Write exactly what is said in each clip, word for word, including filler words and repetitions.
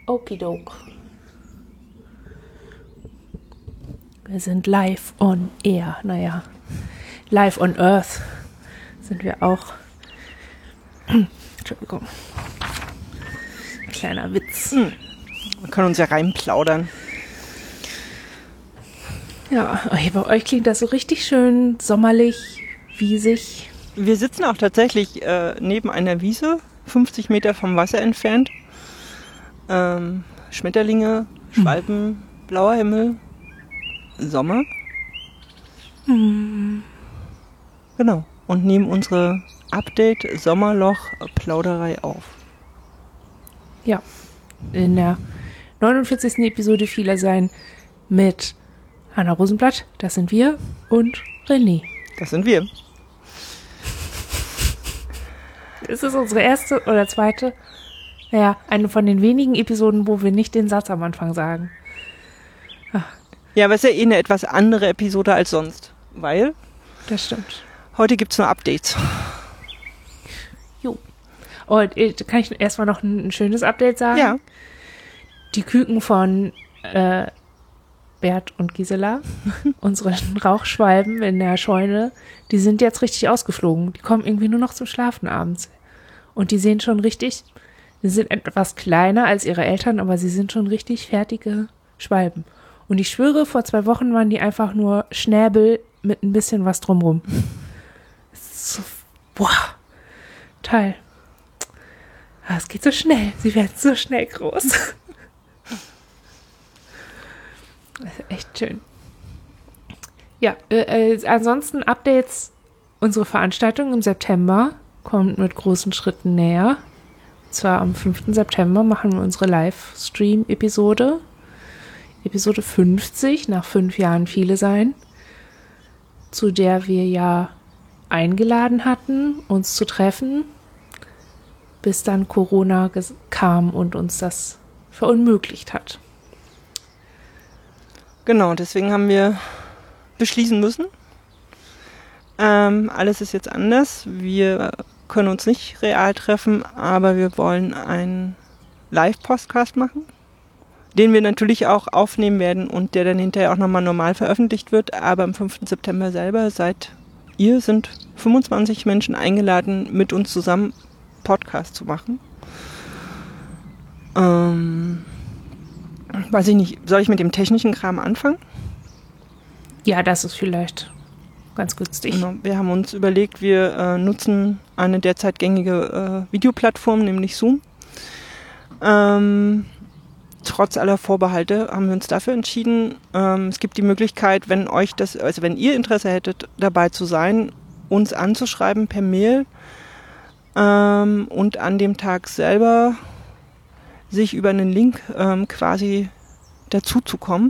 Okidok. Wir sind live on air. Naja, live on earth sind wir auch. Entschuldigung. Kleiner Witz. Hm. Wir können uns ja reinplaudern. Ja, bei euch klingt das so richtig schön sommerlich, wiesig. Wir sitzen auch tatsächlich äh, neben einer Wiese, fünfzig Meter vom Wasser entfernt. Ähm, Schmetterlinge, Schwalben, hm. blauer Himmel, Sommer. Hm. Genau. Und nehmen unsere Update-Sommerloch-Plauderei auf. Ja. In der neunundvierzigsten Episode Viele sein mit Hanna Rosenblatt, das sind wir, und René. Das sind wir. Es ist unsere erste oder zweite, naja, eine von den wenigen Episoden, wo wir nicht den Satz am Anfang sagen. Ach. Ja, aber es ist ja eh eine etwas andere Episode als sonst, weil... Das stimmt. Heute gibt es nur Updates. Jo. Und äh, kann ich erstmal noch ein, ein schönes Update sagen? Ja. Die Küken von äh, Bert und Gisela, unsere Rauchschwalben in der Scheune, die sind jetzt richtig ausgeflogen. Die kommen irgendwie nur noch zum Schlafen abends. Und die sehen schon richtig, sie sind etwas kleiner als ihre Eltern, aber sie sind schon richtig fertige Schwalben. Und ich schwöre, vor zwei Wochen waren die einfach nur Schnäbel mit ein bisschen was drumrum. So, boah, toll. Es geht so schnell. Sie werden so schnell groß. Das ist echt schön. Ja, äh, äh, ansonsten Updates. Unsere Veranstaltung im September kommt mit großen Schritten näher. Und zwar am fünften September machen wir unsere Livestream-Episode. Episode fünfzig, nach fünf Jahren Viele sein, zu der wir ja eingeladen hatten, uns zu treffen, bis dann Corona ges- kam und uns das verunmöglicht hat. Genau, deswegen haben wir beschließen müssen. Ähm, alles ist jetzt anders. Wir können uns nicht real treffen, aber wir wollen einen Live-Podcast machen, den wir natürlich auch aufnehmen werden und der dann hinterher auch nochmal normal veröffentlicht wird. Aber am fünften September selber seid ihr, sind fünfundzwanzig Menschen eingeladen, mit uns zusammen Podcast zu machen. Ähm... Weiß ich nicht, soll ich mit dem technischen Kram anfangen? Ja, das ist vielleicht ganz günstig. Genau. Wir haben uns überlegt, wir äh, nutzen eine derzeit gängige äh, Videoplattform, nämlich Zoom. Ähm, trotz aller Vorbehalte haben wir uns dafür entschieden. Ähm, es gibt die Möglichkeit, wenn euch das, also wenn ihr Interesse hättet, dabei zu sein, uns anzuschreiben per Mail ähm, und an dem Tag selber sich über einen Link ähm, quasi dazu zu kommen.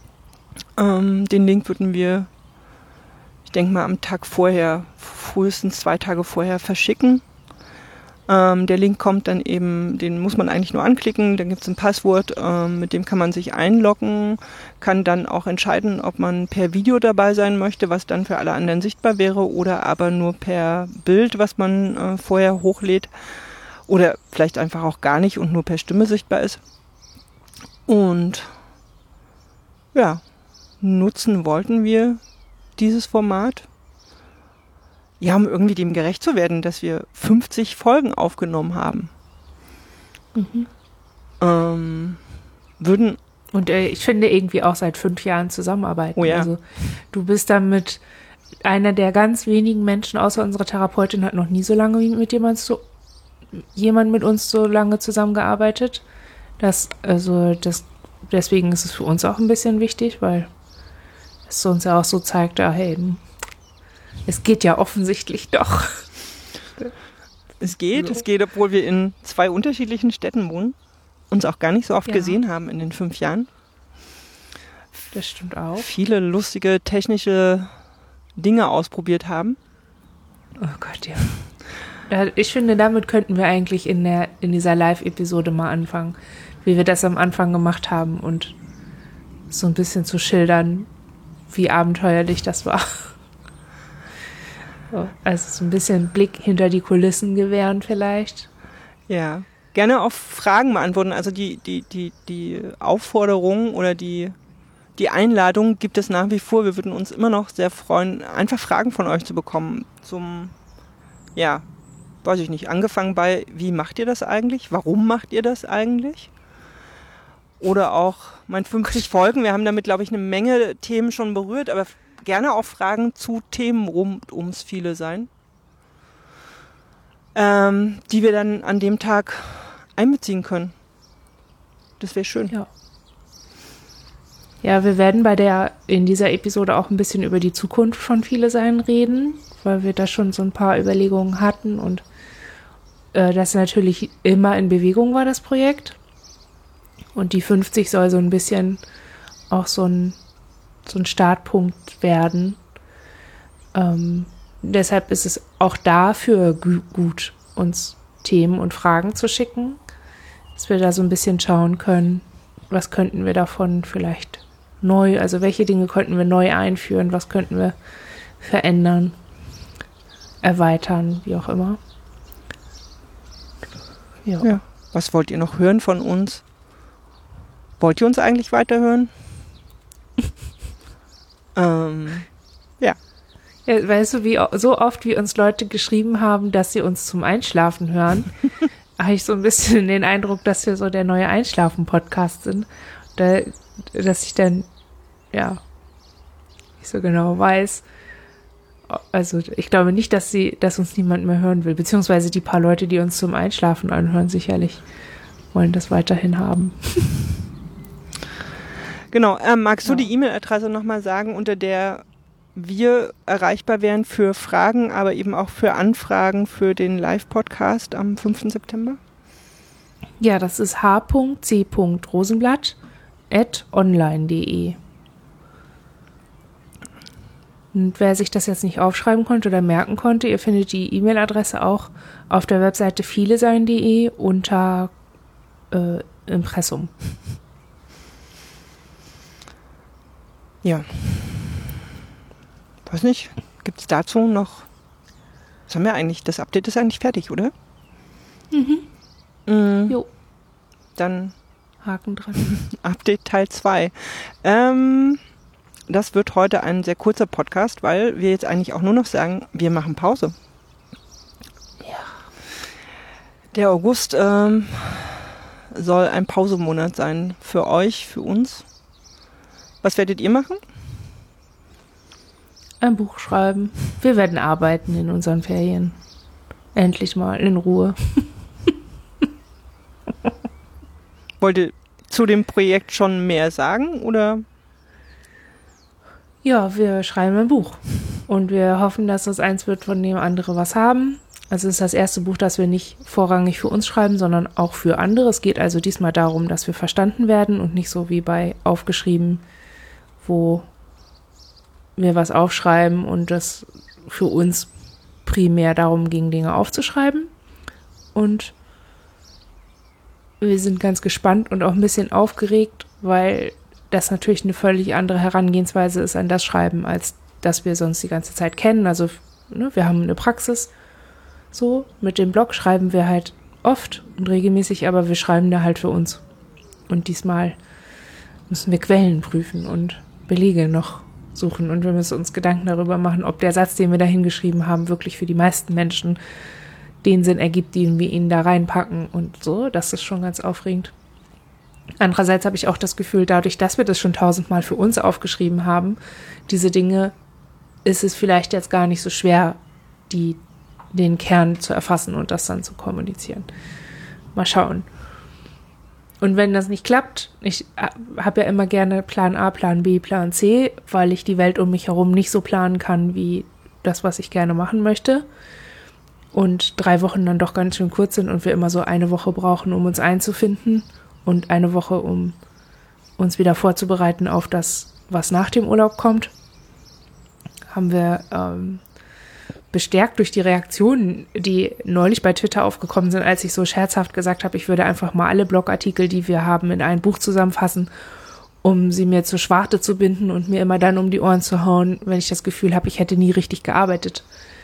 Ähm, den Link würden wir, ich denke mal, am Tag vorher, frühestens zwei Tage vorher verschicken. Ähm, der Link kommt dann eben, den muss man eigentlich nur anklicken, dann gibt es ein Passwort, ähm, mit dem kann man sich einloggen, kann dann auch entscheiden, ob man per Video dabei sein möchte, was dann für alle anderen sichtbar wäre, oder aber nur per Bild, was man äh, vorher hochlädt. Oder vielleicht einfach auch gar nicht und nur per Stimme sichtbar ist. Und ja, nutzen wollten wir dieses Format, ja, um irgendwie dem gerecht zu werden, dass wir fünfzig Folgen aufgenommen haben. Mhm. Ähm, würden Und äh, ich finde irgendwie auch seit fünf Jahren zusammenarbeiten. Oh ja. Also du bist damit einer der ganz wenigen Menschen, außer unserer Therapeutin hat noch nie so lange mit jemand so jemand mit uns so lange zusammengearbeitet. Das, also das, deswegen ist es für uns auch ein bisschen wichtig, weil es uns ja auch so zeigt, ah, hey, es geht ja offensichtlich doch. Es geht, so. es geht, obwohl wir in zwei unterschiedlichen Städten wohnen, uns auch gar nicht so oft Ja. gesehen haben in den fünf Jahren. Das stimmt auch. Viele lustige technische Dinge ausprobiert haben. Oh Gott, ja. Ich finde, damit könnten wir eigentlich in der in dieser Live-Episode mal anfangen, wie wir das am Anfang gemacht haben und so ein bisschen zu schildern, wie abenteuerlich das war. So, also so ein bisschen Blick hinter die Kulissen gewähren vielleicht. Ja. gerne auch Fragen beantworten. Also die, die, die, die Aufforderung oder die, die Einladung gibt es nach wie vor. Wir würden uns immer noch sehr freuen, einfach Fragen von euch zu bekommen. Zum, ja, weiß ich nicht, angefangen bei, wie macht ihr das eigentlich? Warum macht ihr das eigentlich? Oder auch mein fünfzig Folgen. Wir haben damit, glaube ich, eine Menge Themen schon berührt, aber gerne auch Fragen zu Themen rund ums Viele Sein, ähm, die wir dann an dem Tag einbeziehen können. Das wäre schön. Ja. Ja, wir werden bei der, in dieser Episode auch ein bisschen über die Zukunft von Viele Sein reden, weil wir da schon so ein paar Überlegungen hatten und äh, das natürlich immer in Bewegung war, das Projekt. Und die fünfzig soll so ein bisschen auch so ein, so ein Startpunkt werden. Ähm, deshalb ist es auch dafür gu- gut, uns Themen und Fragen zu schicken, dass wir da so ein bisschen schauen können, was könnten wir davon vielleicht neu, also welche Dinge könnten wir neu einführen, was könnten wir verändern, erweitern, wie auch immer. Ja. Ja. Was wollt ihr noch hören von uns? Wollt ihr uns eigentlich weiterhören? ähm, ja. Ja. Weißt du, wie so oft wie uns Leute geschrieben haben, dass sie uns zum Einschlafen hören, habe ich so ein bisschen den Eindruck, dass wir so der neue Einschlafen-Podcast sind. Da, dass ich dann, ja, nicht so genau weiß. Also ich glaube nicht, dass sie, dass uns niemand mehr hören will. Beziehungsweise die paar Leute, die uns zum Einschlafen anhören, sicherlich wollen das weiterhin haben. Genau, ähm, magst ja. du die E-Mail-Adresse nochmal sagen, unter der wir erreichbar wären für Fragen, aber eben auch für Anfragen für den Live-Podcast am fünften September? Ja, das ist h punkt c punkt rosenblatt at online punkt de. Und wer sich das jetzt nicht aufschreiben konnte oder merken konnte, ihr findet die E-Mail-Adresse auch auf der Webseite vielesein punkt de unter äh, Impressum. Ja. Weiß nicht, gibt es dazu noch, was haben wir eigentlich, das Update ist eigentlich fertig, oder? Mhm. Mhm. Jo. Dann Haken dran. Update Teil zwei. Ähm, das wird heute ein sehr kurzer Podcast, weil wir jetzt eigentlich auch nur noch sagen, wir machen Pause. Ja. Der August ähm, soll ein Pausemonat sein für euch, für uns. Was werdet ihr machen? Ein Buch schreiben. Wir werden arbeiten in unseren Ferien. Endlich mal in Ruhe. Wollt ihr zu dem Projekt schon mehr sagen, oder? Ja, wir schreiben ein Buch. Und wir hoffen, dass das eins wird, von dem andere was haben. Also es ist das erste Buch, das wir nicht vorrangig für uns schreiben, sondern auch für andere. Es geht also diesmal darum, dass wir verstanden werden und nicht so wie bei Aufgeschrieben, wo wir was aufschreiben und das für uns primär darum ging, Dinge aufzuschreiben. Und wir sind ganz gespannt und auch ein bisschen aufgeregt, weil das natürlich eine völlig andere Herangehensweise ist an das Schreiben, als das wir sonst die ganze Zeit kennen. Also ne, wir haben eine Praxis, so mit dem Blog schreiben wir halt oft und regelmäßig, aber wir schreiben da halt für uns. Und diesmal müssen wir Quellen prüfen und Belege noch suchen und wir müssen uns Gedanken darüber machen, ob der Satz, den wir da hingeschrieben haben, wirklich für die meisten Menschen den Sinn ergibt, den wir ihnen da reinpacken und so. Das ist schon ganz aufregend. Andererseits habe ich auch das Gefühl, dadurch, dass wir das schon tausendmal für uns aufgeschrieben haben, diese Dinge, ist es vielleicht jetzt gar nicht so schwer, die, den Kern zu erfassen und das dann zu kommunizieren. Mal schauen. Und wenn das nicht klappt, ich habe ja immer gerne Plan A, Plan B, Plan C, weil ich die Welt um mich herum nicht so planen kann, wie das, was ich gerne machen möchte. Und drei Wochen dann doch ganz schön kurz sind und wir immer so eine Woche brauchen, um uns einzufinden und eine Woche, um uns wieder vorzubereiten auf das, was nach dem Urlaub kommt, haben wir ähm, bestärkt durch die Reaktionen, die neulich bei Twitter aufgekommen sind, als ich so scherzhaft gesagt habe, ich würde einfach mal alle Blogartikel, die wir haben, in ein Buch zusammenfassen, um sie mir zur Schwarte zu binden und mir immer dann um die Ohren zu hauen, wenn ich das Gefühl habe, ich hätte nie richtig gearbeitet.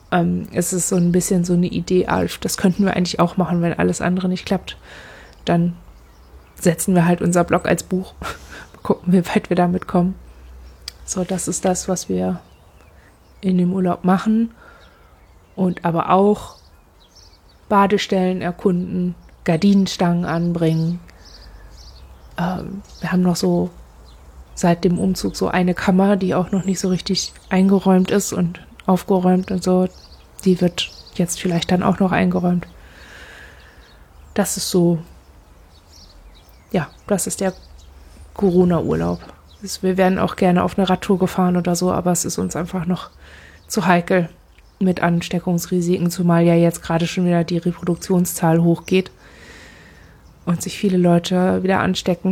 ähm, es ist so ein bisschen so eine Idee, ah, das könnten wir eigentlich auch machen, wenn alles andere nicht klappt. Dann setzen wir halt unser Blog als Buch, gucken, wie weit wir damit kommen. So, das ist das, was wir in dem Urlaub machen. Und aber auch Badestellen erkunden, Gardinenstangen anbringen. Ähm, wir haben noch so seit dem Umzug so eine Kammer, die auch noch nicht so richtig eingeräumt ist und aufgeräumt und so. Die wird jetzt vielleicht dann auch noch eingeräumt. Das ist so, ja, das ist der Corona-Urlaub. Wir wären auch gerne auf eine Radtour gefahren oder so, aber es ist uns einfach noch zu heikel mit Ansteckungsrisiken, zumal ja jetzt gerade schon wieder die Reproduktionszahl hochgeht und sich viele Leute wieder anstecken.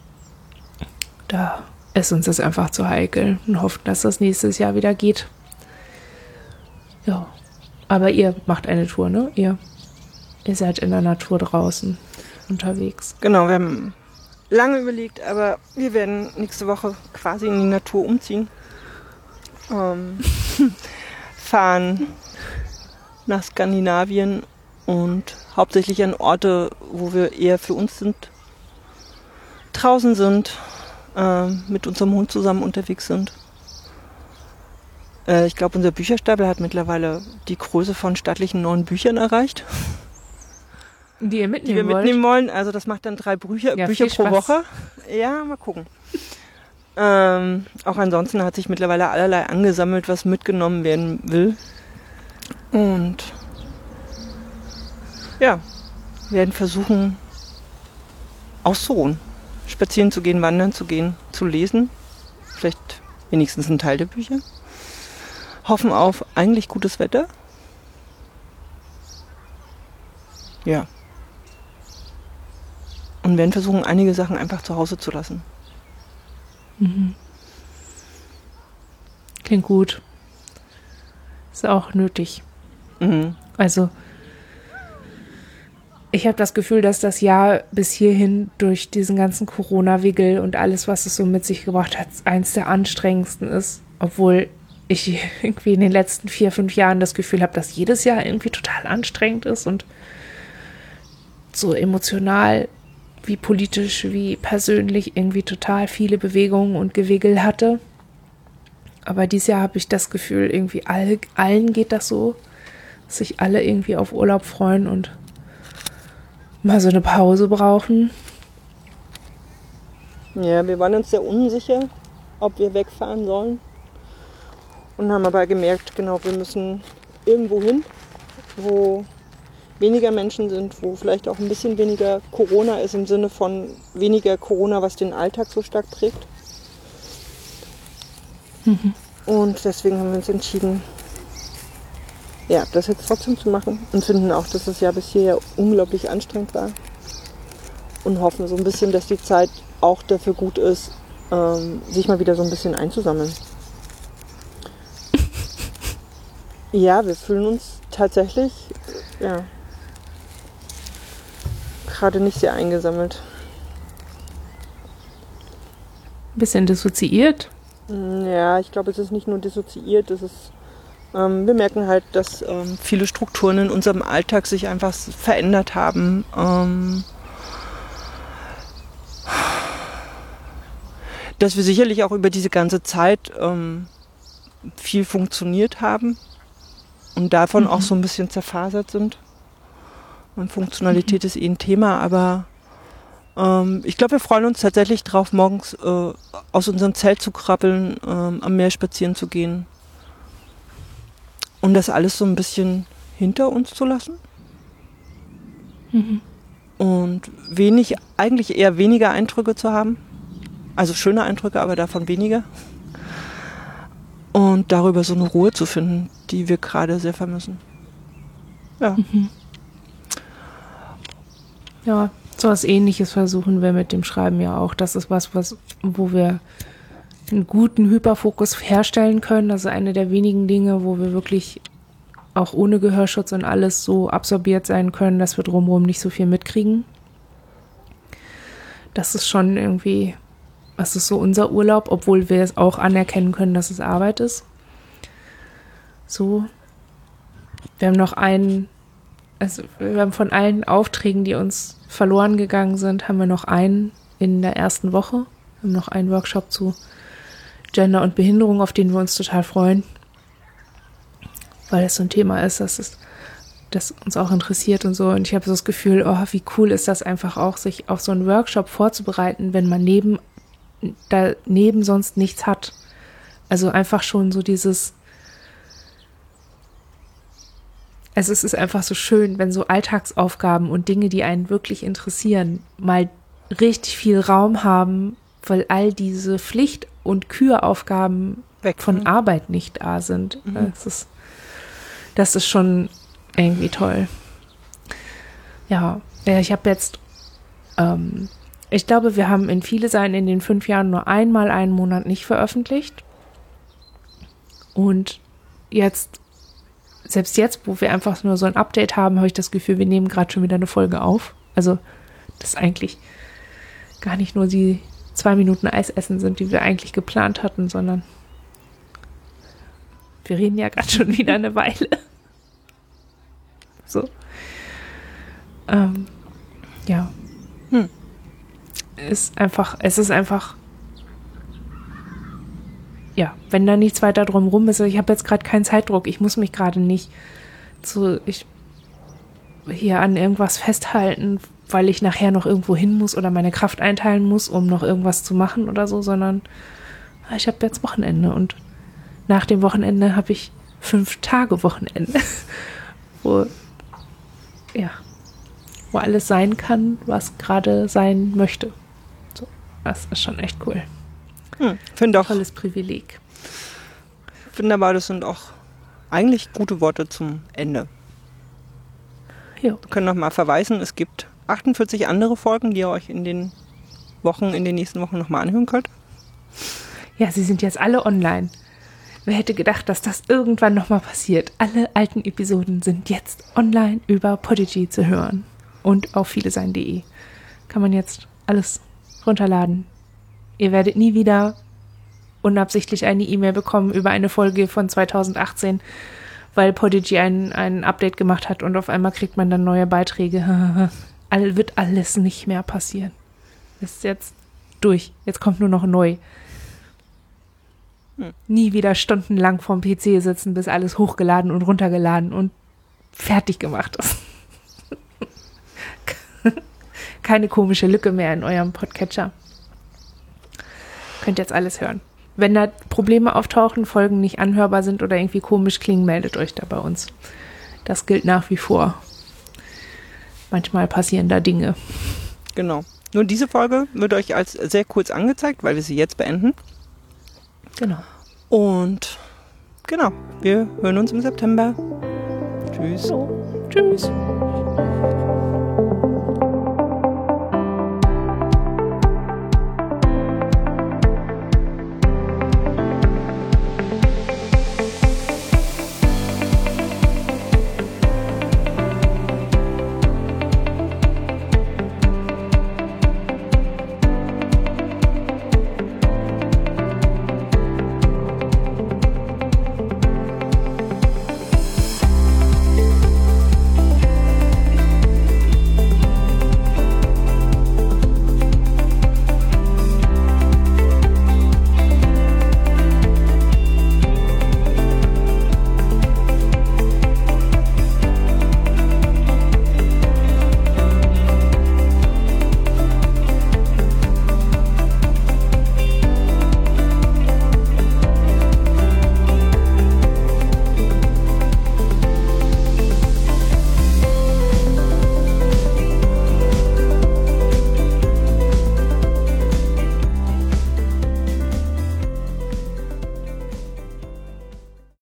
Da ist uns das einfach zu heikel und hoffen, dass das nächstes Jahr wieder geht. Ja, aber ihr macht eine Tour, ne? Ihr, ihr seid in der Natur draußen unterwegs. Genau, wir haben lange überlegt, aber wir werden nächste Woche quasi in die Natur umziehen. Ähm, fahren nach Skandinavien und hauptsächlich an Orte, wo wir eher für uns sind, draußen sind, äh, mit unserem Hund zusammen unterwegs sind. Äh, ich glaube, unser Bücherstapel hat mittlerweile die Größe von stattlichen neun Büchern erreicht. Die ihr mitnehmen Die wir wollt? mitnehmen wollen. Also das macht dann drei Bücher, Ja, Bücher viel pro Spaß. Woche. Ja, mal gucken. Ähm, auch ansonsten hat sich mittlerweile allerlei angesammelt, was mitgenommen werden will. Und ja, wir werden versuchen, auszuruhen. Spazieren zu gehen, wandern zu gehen, zu lesen. Vielleicht wenigstens einen Teil der Bücher. Hoffen auf eigentlich gutes Wetter. Ja. Und werden versuchen, einige Sachen einfach zu Hause zu lassen. Mhm. Klingt gut. Ist auch nötig. Mhm. Also, ich habe das Gefühl, dass das Jahr bis hierhin durch diesen ganzen Corona-Wiggle und alles, was es so mit sich gebracht hat, eins der anstrengendsten ist. Obwohl ich irgendwie in den letzten vier, fünf Jahren das Gefühl habe, dass jedes Jahr irgendwie total anstrengend ist und so emotional wie politisch wie persönlich irgendwie total viele Bewegungen und Gewigel hatte. Aber dieses Jahr habe ich das Gefühl, irgendwie all, allen geht das so, dass sich alle irgendwie auf Urlaub freuen und mal so eine Pause brauchen. Ja, wir waren uns sehr unsicher, ob wir wegfahren sollen. Und haben aber gemerkt, genau, wir müssen irgendwo hin, wo weniger Menschen sind, wo vielleicht auch ein bisschen weniger Corona ist, im Sinne von weniger Corona, was den Alltag so stark prägt. Mhm. Und deswegen haben wir uns entschieden, ja, das jetzt trotzdem zu machen und finden auch, dass das Jahr bis hierher unglaublich anstrengend war und hoffen so ein bisschen, dass die Zeit auch dafür gut ist, ähm, sich mal wieder so ein bisschen einzusammeln. Ja, wir fühlen uns tatsächlich, ja, gerade nicht sehr eingesammelt. Ein bisschen dissoziiert. Ja, ich glaube, es ist nicht nur dissoziiert, es ist, ähm, wir merken halt, dass ähm, viele Strukturen in unserem Alltag sich einfach verändert haben. Ähm, dass wir sicherlich auch über diese ganze Zeit ähm, viel funktioniert haben und davon mhm. auch so ein bisschen zerfasert sind. Und Funktionalität mhm. ist eh ein Thema, aber ähm, ich glaube, wir freuen uns tatsächlich drauf, morgens äh, aus unserem Zelt zu krabbeln, ähm, am Meer spazieren zu gehen und das alles so ein bisschen hinter uns zu lassen. Mhm. Und wenig, eigentlich eher weniger Eindrücke zu haben. Also schöne Eindrücke, aber davon weniger. Und darüber so eine Ruhe zu finden, die wir gerade sehr vermissen. Ja. Mhm. Ja, so was Ähnliches versuchen wir mit dem Schreiben ja auch. Das ist was, was, wo wir einen guten Hyperfokus herstellen können. Das ist eine der wenigen Dinge, wo wir wirklich auch ohne Gehörschutz und alles so absorbiert sein können, dass wir drumherum nicht so viel mitkriegen. Das ist schon irgendwie, das ist so unser Urlaub, obwohl wir es auch anerkennen können, dass es Arbeit ist. So. Wir haben noch einen, also wir haben von allen Aufträgen, die uns verloren gegangen sind, haben wir noch einen in der ersten Woche. Wir haben noch einen Workshop zu Gender und Behinderung, auf den wir uns total freuen. Weil es so ein Thema ist, das ist, das uns auch interessiert und so. Und ich habe so das Gefühl, oh, wie cool ist das einfach auch, sich auf so einen Workshop vorzubereiten, wenn man neben, daneben sonst nichts hat. Also einfach schon so dieses, also es ist einfach so schön, wenn so Alltagsaufgaben und Dinge, die einen wirklich interessieren, mal richtig viel Raum haben, weil all diese Pflicht- und Küraufgaben weg von Arbeit nicht da sind. Mhm. Das ist, das ist schon irgendwie toll. Ja, ich habe jetzt, ähm, ich glaube, wir haben in Viele Sein in den fünf Jahren nur einmal einen Monat nicht veröffentlicht. Und jetzt, selbst jetzt, wo wir einfach nur so ein Update haben, habe ich das Gefühl, wir nehmen gerade schon wieder eine Folge auf. Also, das ist eigentlich gar nicht nur die zwei Minuten Eisessen sind, die wir eigentlich geplant hatten, sondern wir reden ja gerade schon wieder eine Weile. So. Ähm, ja. Hm. Ist einfach, es ist einfach, ja, wenn da nichts weiter drumrum ist, ich habe jetzt gerade keinen Zeitdruck, ich muss mich gerade nicht zu, ich hier an irgendwas festhalten, weil ich nachher noch irgendwo hin muss oder meine Kraft einteilen muss, um noch irgendwas zu machen oder so, sondern ich habe jetzt Wochenende und nach dem Wochenende habe ich fünf Tage Wochenende, wo ja, wo alles sein kann, was gerade sein möchte. So, das ist schon echt cool. Hm, finde auch. Tolles Privileg. Ich finde aber, das sind auch eigentlich gute Worte zum Ende. Jo. Wir können nochmal verweisen, es gibt achtundvierzig andere Folgen, die ihr euch in den Wochen, in den nächsten Wochen nochmal anhören könnt. Ja, sie sind jetzt alle online. Wer hätte gedacht, dass das irgendwann nochmal passiert? Alle alten Episoden sind jetzt online über Podigy zu hören. Und auf vielesein punkt de. Kann man jetzt alles runterladen. Ihr werdet nie wieder unabsichtlich eine E-Mail bekommen über eine Folge von zweitausendachtzehn, weil Podigy ein, ein Update gemacht hat und auf einmal kriegt man dann neue Beiträge. All, wird alles nicht mehr passieren. Ist jetzt durch. Jetzt kommt nur noch neu. Hm. Nie wieder stundenlang vorm P C sitzen, bis alles hochgeladen und runtergeladen und fertig gemacht ist. Keine komische Lücke mehr in eurem Podcatcher. Könnt jetzt alles hören. Wenn da Probleme auftauchen, Folgen nicht anhörbar sind oder irgendwie komisch klingen, meldet euch da bei uns. Das gilt nach wie vor. Manchmal passieren da Dinge. Genau. Nur diese Folge wird euch als sehr kurz angezeigt, weil wir sie jetzt beenden. Genau. Und genau, wir hören uns im September. Tschüss. So. Tschüss.